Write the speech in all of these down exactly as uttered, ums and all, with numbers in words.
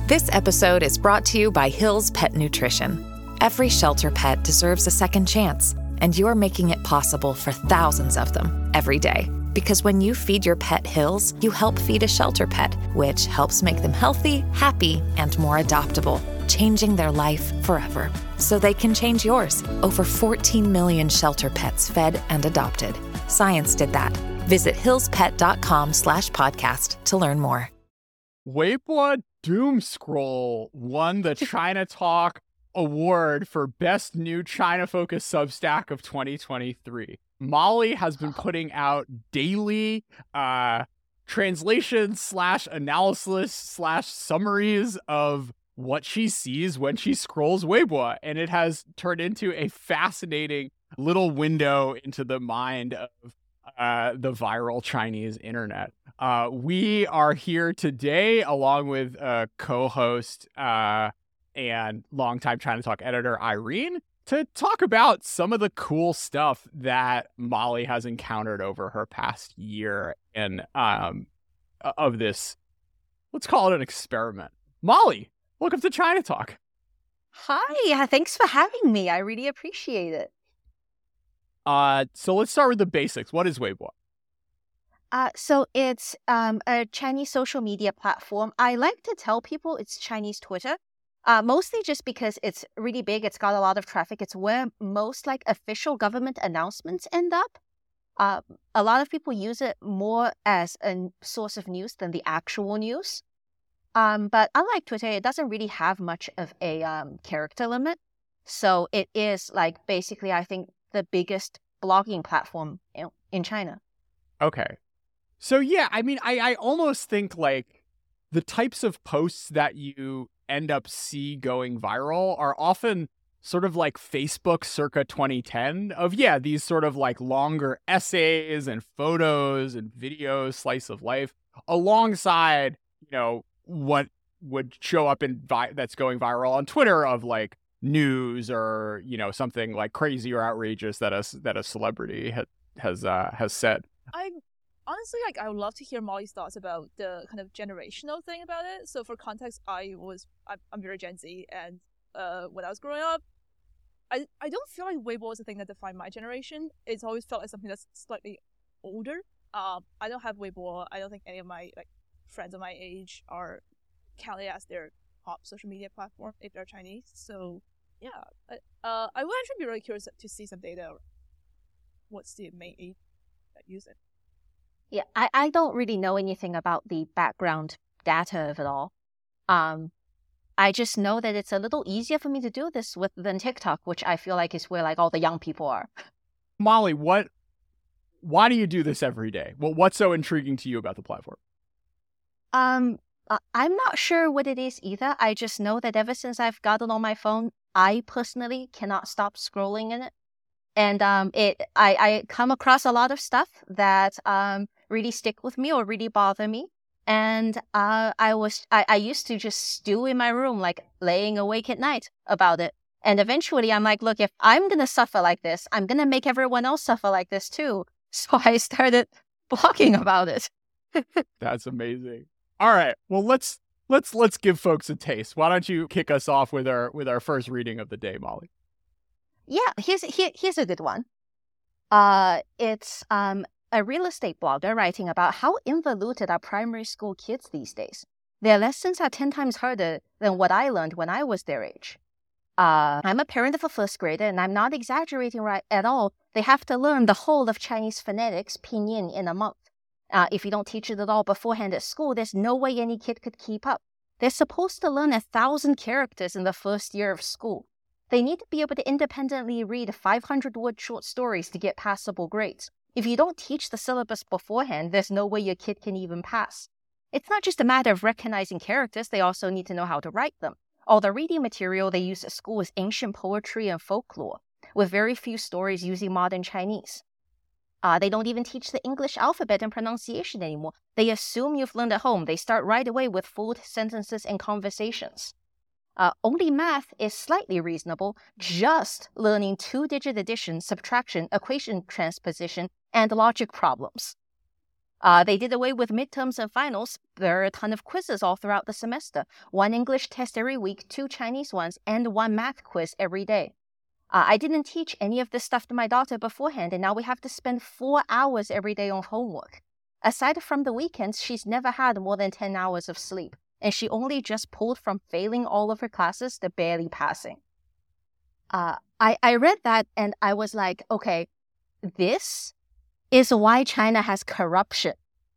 This episode is brought to you by Hill's Pet Nutrition. Every shelter pet deserves a second chance, and you're making it possible for thousands of them every day. Because when you feed your pet Hill's, you help feed a shelter pet, which helps make them healthy, happy, and more adoptable, changing their life forever. So they can change yours. Over fourteen million shelter pets fed and adopted. Science did that. Visit hillspet.com slash podcast to learn more. Weibo Doom Scroll won the China Talk Award for Best New China-Focused Substack of twenty twenty-three. Molly has been putting out daily uh, translations slash analysis slash summaries of what she sees when she scrolls Weibo, and it has turned into a fascinating little window into the mind of uh, the viral Chinese internet. Uh, we are here today along with uh, co-host uh, and longtime China Talk editor Irene to talk about some of the cool stuff that Molly has encountered over her past year and um, of this, let's call it an experiment. Molly, welcome to China Talk. Hi, thanks for having me. I really appreciate it. Uh, so let's start with the basics. What is Weibo? Uh, so it's um, a Chinese social media platform. I like to tell people it's Chinese Twitter. Uh, mostly just because it's really big, it's got a lot of traffic. It's where most like official government announcements end up. Uh, a lot of people use it more as a source of news than the actual news. Um, but unlike Twitter, it doesn't really have much of a um, character limit. So it is like basically, I think, the biggest blogging platform in, in China. Okay. So yeah, I mean, I, I almost think like the types of posts that you end up see going viral are often sort of like Facebook circa twenty ten of, yeah, these sort of like longer essays and photos and videos, slice of life, alongside, you know, what would show up in vi- that's going viral on Twitter of like news or, you know, something like crazy or outrageous that a, that a celebrity ha- has uh, has said. I honestly, like, I would love to hear Molly's thoughts about the kind of generational thing about it. So for context, I was, I'm, I'm very Gen Z, and uh, when I was growing up, I, I don't feel like Weibo is a thing that defined my generation. It's always felt like something that's slightly older. Um, I don't have Weibo. I don't think any of my like friends of my age are counted as their top social media platform if they're Chinese. So yeah, uh, I would actually be really curious to see some data. What's the main age that use it? Yeah, I, I don't really know anything about the background data of it all. Um, I just know that it's a little easier for me to do this with than TikTok, which I feel like is where like all the young people are. Molly, what? Why do you do this every day? Well, what's so intriguing to you about the platform? Um, uh, I'm not sure what it is either. I just know that ever since I've got it on my phone, I personally cannot stop scrolling in it. And um, it, I, I come across a lot of stuff that um, really stick with me or really bother me. And uh, I was, I, I used to just stew in my room, like laying awake at night about it. And eventually I'm like, look, if I'm going to suffer like this, I'm going to make everyone else suffer like this too. So I started blogging about it. That's amazing. All right. Well, let's, let's, let's give folks a taste. Why don't you kick us off with our, with our first reading of the day, Molly? Yeah, here's here, here's a good one. Uh, it's um a real estate blogger writing about how involuted are primary school kids these days. Their lessons are ten times harder than what I learned when I was their age. Uh, I'm a parent of a first grader, and I'm not exaggerating right at all. They have to learn the whole of Chinese phonetics, pinyin, in a month. Uh, if you don't teach it at all beforehand at school, there's no way any kid could keep up. They're supposed to learn a thousand characters in the first year of school. They need to be able to independently read five hundred word short stories to get passable grades. If you don't teach the syllabus beforehand, there's no way your kid can even pass. It's not just a matter of recognizing characters, they also need to know how to write them. All the reading material they use at school is ancient poetry and folklore, with very few stories using modern Chinese. Uh, they don't even teach the English alphabet and pronunciation anymore. They assume you've learned at home. They start right away with full sentences and conversations. Uh, only math is slightly reasonable, just learning two-digit addition, subtraction, equation transposition, and logic problems. Uh, they did away with midterms and finals. There are a ton of quizzes all throughout the semester. One English test every week, two Chinese ones, and one math quiz every day. Uh, I didn't teach any of this stuff to my daughter beforehand, and now we have to spend four hours every day on homework. Aside from the weekends, she's never had more than ten hours of sleep, and she only just pulled from failing all of her classes to barely passing. Uh, I, I read that and I was like, okay, this is why China has corruption.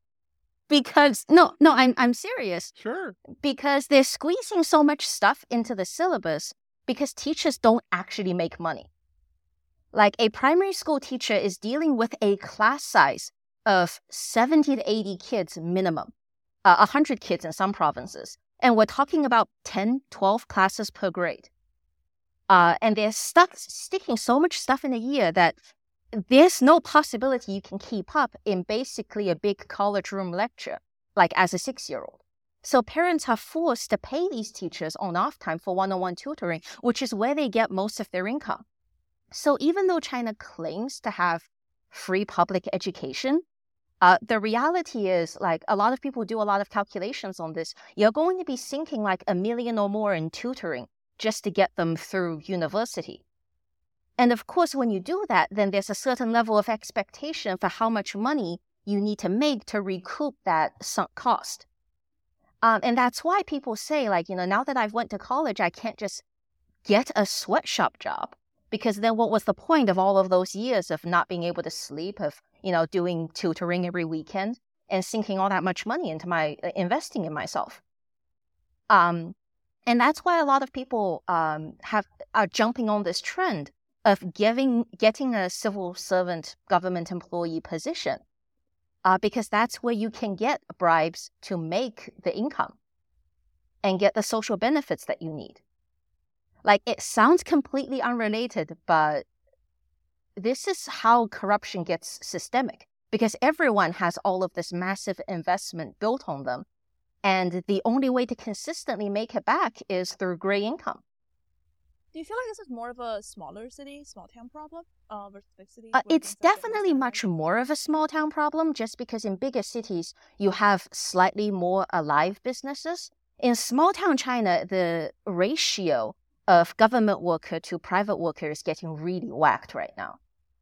Because, no, no, I'm, I'm serious. Sure. Because they're squeezing so much stuff into the syllabus because teachers don't actually make money. Like a primary school teacher is dealing with a class size of seventy to eighty kids minimum, uh, one hundred kids in some provinces. And we're talking about ten, twelve classes per grade. Uh, and they're stuck sticking so much stuff in a year that there's no possibility you can keep up in basically a big college room lecture, like as a six-year-old. So parents are forced to pay these teachers on off time for one-on-one tutoring, which is where they get most of their income. So even though China claims to have free public education, uh, the reality is, like, a lot of people do a lot of calculations on this. You're going to be sinking like a million or more in tutoring just to get them through university. And of course, when you do that, then there's a certain level of expectation for how much money you need to make to recoup that sunk cost. Um, and that's why people say, like, you know, now that I've went to college, I can't just get a sweatshop job. Because then what was the point of all of those years of not being able to sleep, of, you know, doing tutoring every weekend and sinking all that much money into my, uh, investing in myself? Um, and that's why a lot of people um, have are jumping on this trend of giving, getting a civil servant government employee position. Uh, because that's where you can get bribes to make the income and get the social benefits that you need. Like, it sounds completely unrelated, but this is how corruption gets systemic, because everyone has all of this massive investment built on them. And the only way to consistently make it back is through gray income. Do you feel like this is more of a smaller city, small town problem uh, versus big city? Uh, it's definitely much more of a small town problem, just because in bigger cities, you have slightly more alive businesses. In small town China, the ratio of government worker to private worker is getting really whacked right now.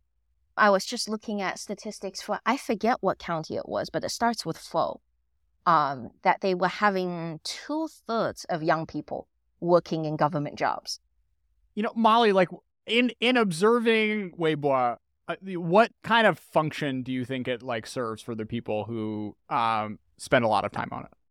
I was just looking at statistics for, I forget what county it was, but it starts with Fo, um, that they were having two thirds of young people working in government jobs. You know, Molly, like, in in observing Weibo, uh, what kind of function do you think it like serves for the people who um, spend a lot of time on it?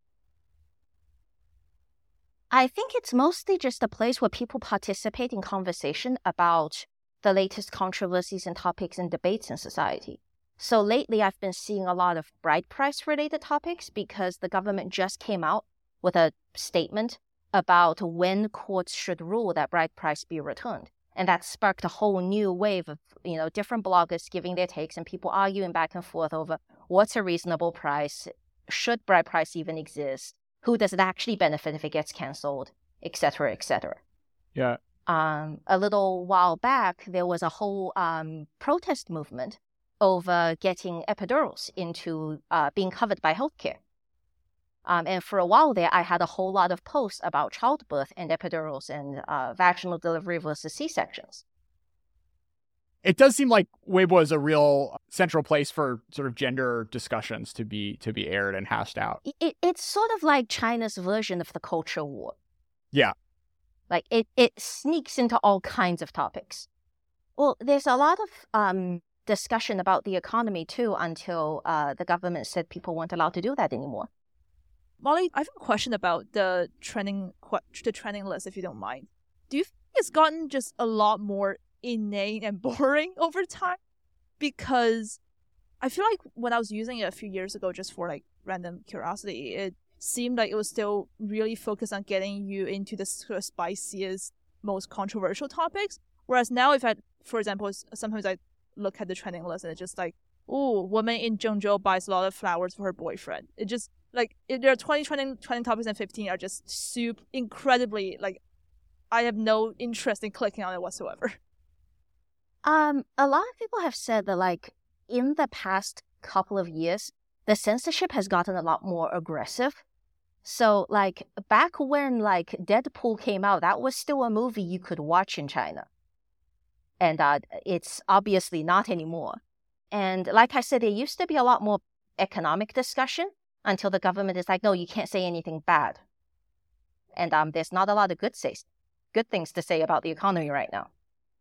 I think it's mostly just a place where people participate in conversation about the latest controversies and topics and debates in society. So lately, I've been seeing a lot of bride price related topics because the government just came out with a statement about when courts should rule that bride price be returned. And that sparked a whole new wave of, you know, different bloggers giving their takes and people arguing back and forth over what's a reasonable price, should bride price even exist, who does it actually benefit if it gets canceled, et cetera, et cetera. Yeah. Um, a little while back, there was a whole um, protest movement over getting epidurals into uh, being covered by healthcare. Um, and for a while there, I had a whole lot of posts about childbirth and epidurals and uh, vaginal delivery versus C-sections. It does seem like Weibo is a real central place for sort of gender discussions to be to be aired and hashed out. It, it's sort of like China's version of the culture war. Yeah. Like, it, it sneaks into all kinds of topics. Well, there's a lot of um, discussion about the economy, too, until uh, the government said people weren't allowed to do that anymore. Molly, I have a question about the trending the trending list, if you don't mind. Do you think it's gotten just a lot more inane and boring over time? Because I feel like when I was using it a few years ago just for like random curiosity, it seemed like it was still really focused on getting you into the sort of spiciest, most controversial topics. Whereas now, if I, for example, sometimes I look at the trending list and it's just like, oh, woman in Zhengzhou buys a lot of flowers for her boyfriend. It just, like, it, there are twenty trending, trending topics and fifteen are just super incredibly, like, I have no interest in clicking on it whatsoever. Um, a lot of people have said that, like, in the past couple of years, the censorship has gotten a lot more aggressive. So like back when like Deadpool came out, that was still a movie you could watch in China. And uh, it's obviously not anymore. And like I said, there used to be a lot more economic discussion until the government is like, no, you can't say anything bad. And um, there's not a lot of good, say, good things to say about the economy right now.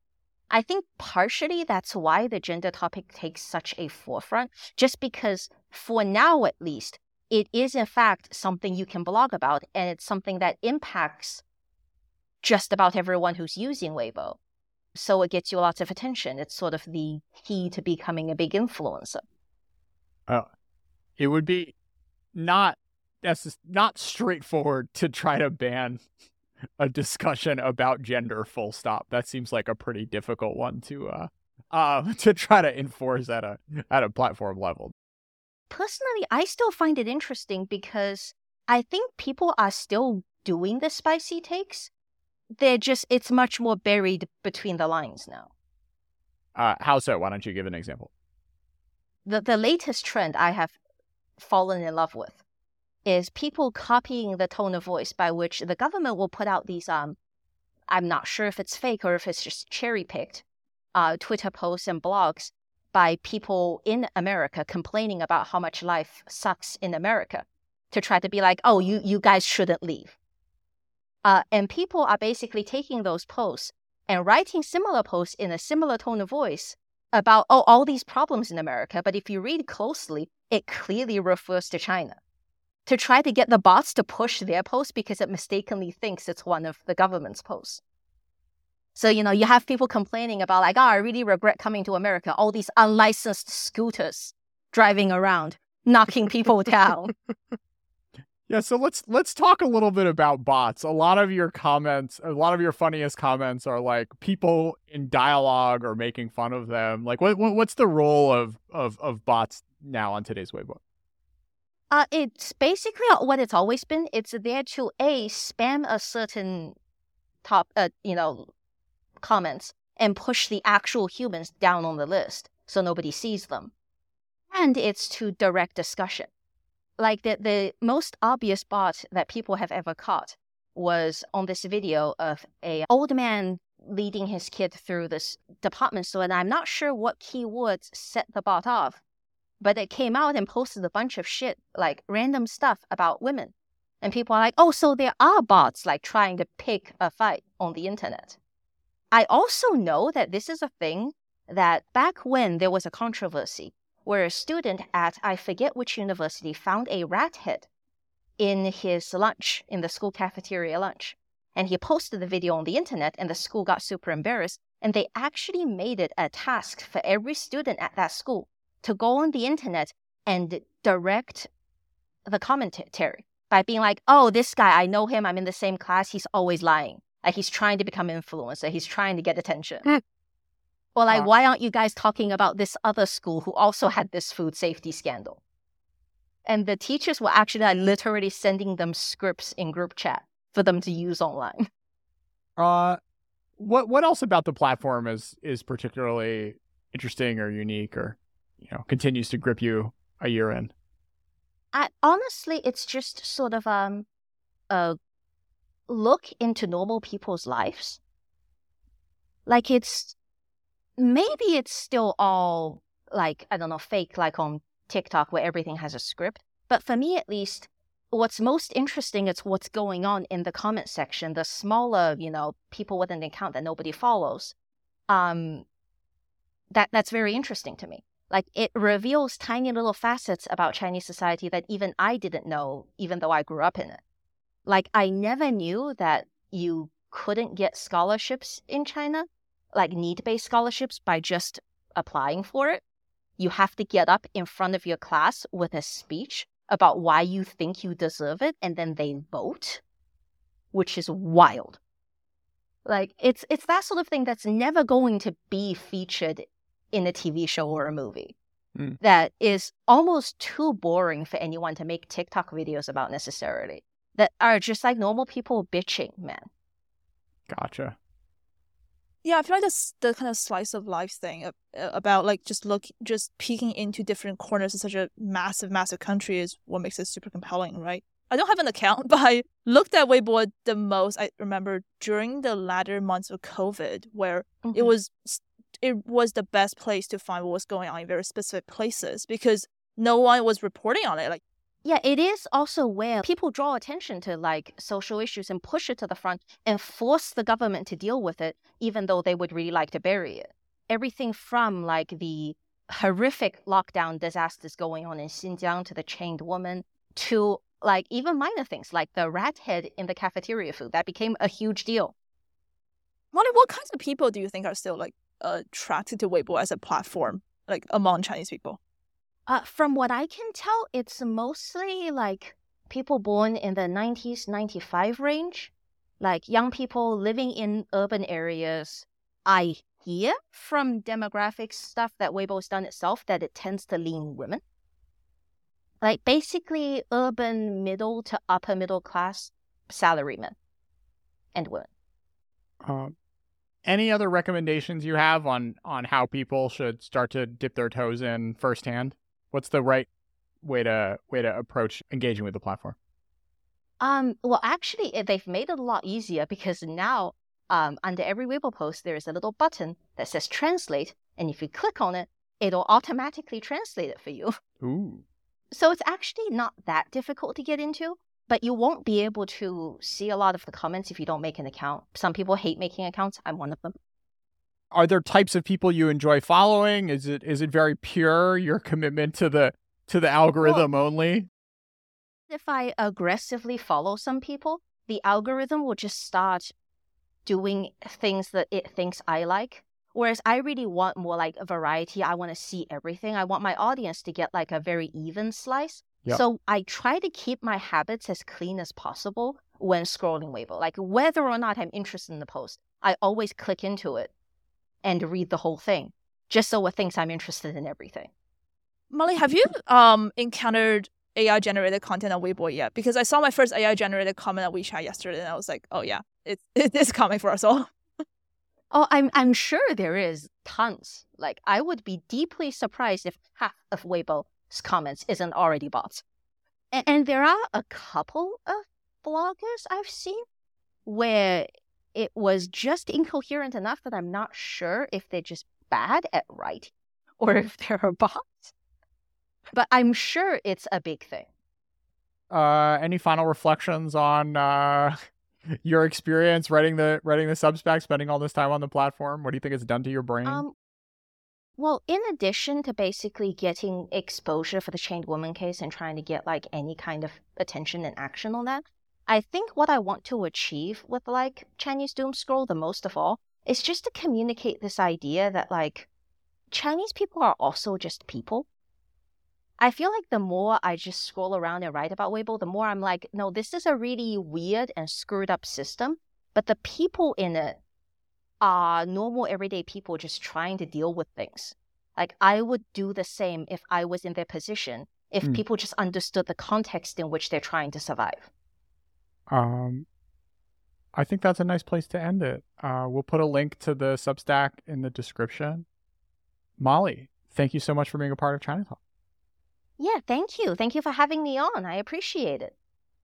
I think partially that's why the gender topic takes such a forefront, just because for now at least, it is in fact something you can blog about, and it's something that impacts just about everyone who's using Weibo. So it gets you lots of attention. It's sort of the key to becoming a big influencer. Uh, it would be not that's not straightforward to try to ban a discussion about gender full stop. That seems like a pretty difficult one to uh, uh to try to enforce at a at a platform level. Personally, I still find it interesting because I think people are still doing the spicy takes. They're just, it's much more buried between the lines now. Uh, how so? Why don't you give an example? The the latest trend I have fallen in love with is people copying the tone of voice by which the government will put out these, um, I'm not sure if it's fake or if it's just cherry-picked, uh, Twitter posts and blogs by people in America complaining about how much life sucks in America to try to be like, oh, you, you guys shouldn't leave. Uh, and people are basically taking those posts and writing similar posts in a similar tone of voice about, oh, all these problems in America. But if you read closely, it clearly refers to China, to try to get the bots to push their post because it mistakenly thinks it's one of the government's posts. So, you know, you have people complaining about like, oh, I really regret coming to America. All these unlicensed scooters driving around, knocking people down. Yeah, so let's let's talk a little bit about bots. A lot of your comments, a lot of your funniest comments are like people in dialogue or making fun of them. Like, what, what what's the role of, of, of bots now on today's Weibo? Uh, it's basically what it's always been. It's there to a spam a certain top, uh, you know, comments and push the actual humans down on the list so nobody sees them, and it's to direct discussion. Like the, the most obvious bot that people have ever caught was on this video of a old man leading his kid through this department store. And I'm not sure what keywords set the bot off, but it came out and posted a bunch of shit, like random stuff about women. And people are like, oh, so there are bots like trying to pick a fight on the internet. I also know that this is a thing that back when there was a controversy where a student at, I forget which university, found a rat head in his lunch, in the school cafeteria lunch. And he posted the video on the internet, and the school got super embarrassed. And they actually made it a task for every student at that school to go on the internet and direct the commentary by being like, oh, this guy, I know him, I'm in the same class, he's always lying. Like, he's trying to become an influencer, he's trying to get attention. Or like, why aren't you guys talking about this other school who also had this food safety scandal? And the teachers were actually like, literally sending them scripts in group chat for them to use online. Uh, what what else about the platform is is particularly interesting or unique, or you know continues to grip you a year in? I, honestly, it's just sort of um a look into normal people's lives. Like it's. Maybe it's still all, like, I don't know, fake, like on TikTok where everything has a script. But for me, at least, what's most interesting is what's going on in the comment section, the smaller, you know, people with an account that nobody follows. Um, that That's very interesting to me. Like, it reveals tiny little facets about Chinese society that even I didn't know, even though I grew up in it. Like, I never knew that you couldn't get scholarships in China, like need-based scholarships, by just applying for it. You have to get up in front of your class with a speech about why you think you deserve it, and then they vote, which is wild. Like, it's it's that sort of thing that's never going to be featured in a T V show or a movie. Mm. That is almost too boring for anyone to make TikTok videos about necessarily. That are just like normal people bitching, man. Gotcha. Yeah, I feel like that's the kind of slice of life thing uh, about like just look, just peeking into different corners of such a massive, massive country is what makes it super compelling, right? I don't have an account, but I looked at Weibo the most. I remember during the latter months of COVID, where mm-hmm. it was it was the best place to find what was going on in very specific places because no one was reporting on it. Like, yeah, it is also where people draw attention to like social issues and push it to the front and force the government to deal with it, even though they would really like to bury it. Everything from like the horrific lockdown disasters going on in Xinjiang to the chained woman to like even minor things like the rat head in the cafeteria food that became a huge deal. Molly, what kinds of people do you think are still like attracted to Weibo as a platform, like among Chinese people? Uh, from what I can tell, it's mostly like people born in the nineties, ninety-five range, like young people living in urban areas. I hear from demographic stuff that Weibo's done itself that it tends to lean women. Like basically urban middle to upper middle class salarymen and women. Um, any other recommendations you have on, on how people should start to dip their toes in firsthand? What's the right way to way to approach engaging with the platform? Um, well, actually, they've made it a lot easier because now um, under every Weibo post, there is a little button that says translate. And if you click on it, it'll automatically translate it for you. Ooh. So it's actually not that difficult to get into, but you won't be able to see a lot of the comments if you don't make an account. Some people hate making accounts. I'm one of them. Are there types of people you enjoy following? Is it is it very pure, your commitment to the to the algorithm well, only? If I aggressively follow some people, the algorithm will just start doing things that it thinks I like. Whereas I really want more like a variety. I want to see everything. I want my audience to get like a very even slice. Yep. So I try to keep my habits as clean as possible when scrolling Weibo. Like whether or not I'm interested in the post, I always click into it and read the whole thing, just so it thinks I'm interested in everything. Molly, have you um encountered A I-generated content on Weibo yet? Because I saw my first A I-generated comment on WeChat yesterday, and I was like, oh yeah, it, it is coming for us all. Oh, I'm I'm sure there is tons. Like, I would be deeply surprised if half of Weibo's comments isn't already bots. And, and there are a couple of bloggers I've seen where it was just incoherent enough that I'm not sure if they're just bad at writing or if they're bots. But I'm sure it's a big thing. Uh, any final reflections on uh, your experience writing the writing the Substack, spending all this time on the platform? What do you think it's done to your brain? Um, well, in addition to basically getting exposure for the Chained Woman case and trying to get like any kind of attention and action on that, I think what I want to achieve with like Chinese Doom Scroll the most of all is just to communicate this idea that like Chinese people are also just people. I feel like the more I just scroll around and write about Weibo, the more I'm like, no, this is a really weird and screwed up system, but the people in it are normal everyday people just trying to deal with things. Like I would do the same if I was in their position, if mm. people just understood the context in which they're trying to survive. Um, I think that's a nice place to end it. Uh, we'll put a link to the Substack in the description. Molly, thank you so much for being a part of China Talk. Yeah, thank you. Thank you for having me on. I appreciate it.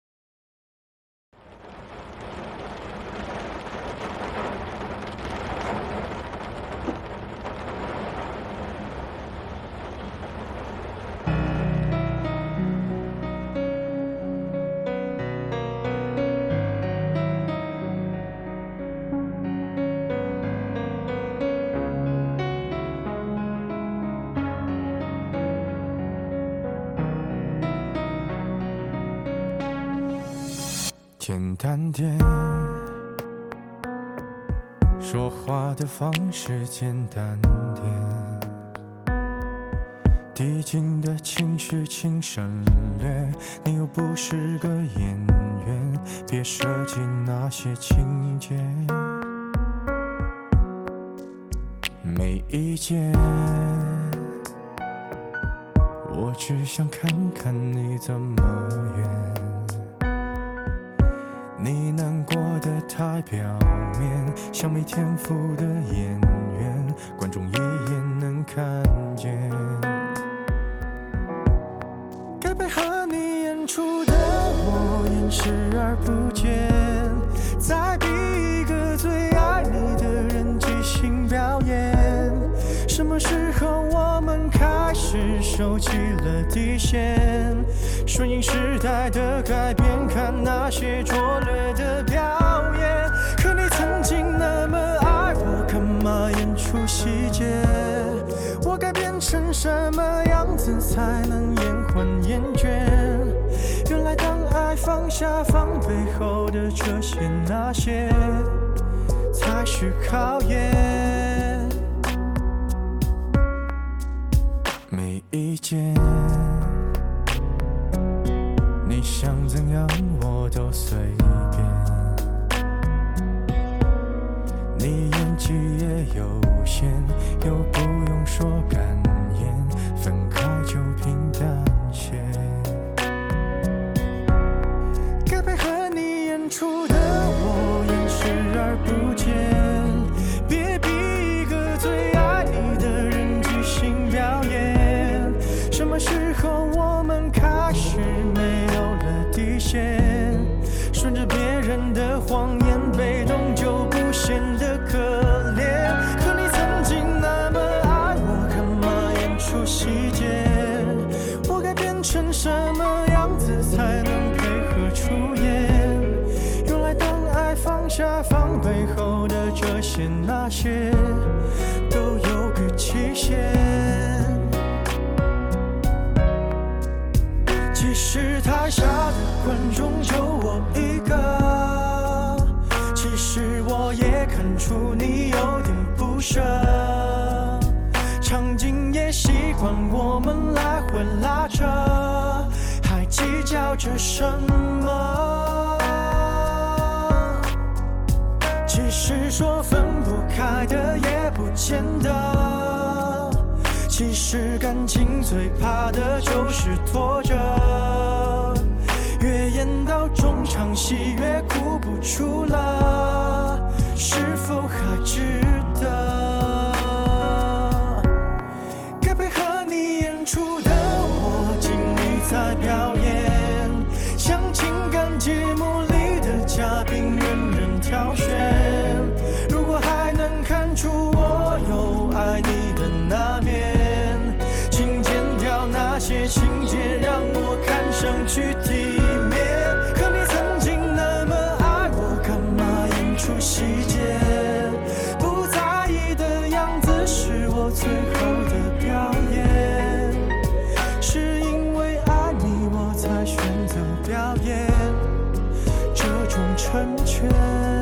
简单点，说话的方式简单点，递进的情绪请省略，你又不是个演员，别设计那些情节。没意见，我只想看看你怎么圆。 你难过的太表面，像没天赋的演员，观众一眼能看见。该配合你演出的我演视而不见，再逼一个最爱你的人即兴表演。什么时候我们开始收起了底线？顺应时代的改变，看那些拙劣的表演。可你曾经那么爱我，干嘛演出细节？我该变成什么样子才能延缓厌倦？原来当爱放下防备后的这些那些，才是考验。没意见，你想怎样我都随便。你演技也有限，又不用说感言，分开就平淡些。该配合你演出的我演视而不见，别逼一个最爱你的人即兴表演。什么时候我们开始没有了底线？顺着别人的谎言，被动就不显得可怜。可你曾经那么爱我，干嘛演出细节？我该变成什么样子才能配合出演？原来当爱放下防备后的这些那些，都有个期限。其实台下的观众就我一个，其实我也看出你有点不舍，场景也习惯我们来回拉扯，还计较着什么？其实说分不开的也不见得，其实感情最怕的就是拖着，越演到中场戏越哭不出了，是否还值得？该配合你演出的我尽力在表演，像情感节目里的嘉宾任人挑选。如果还能看出我有爱你的那面，请剪掉那些情节，让我看上去体面。可你曾经那么爱我，干嘛演出细节？不在意的样子是我最后的表演，是因为爱你我才选择表演这种成全。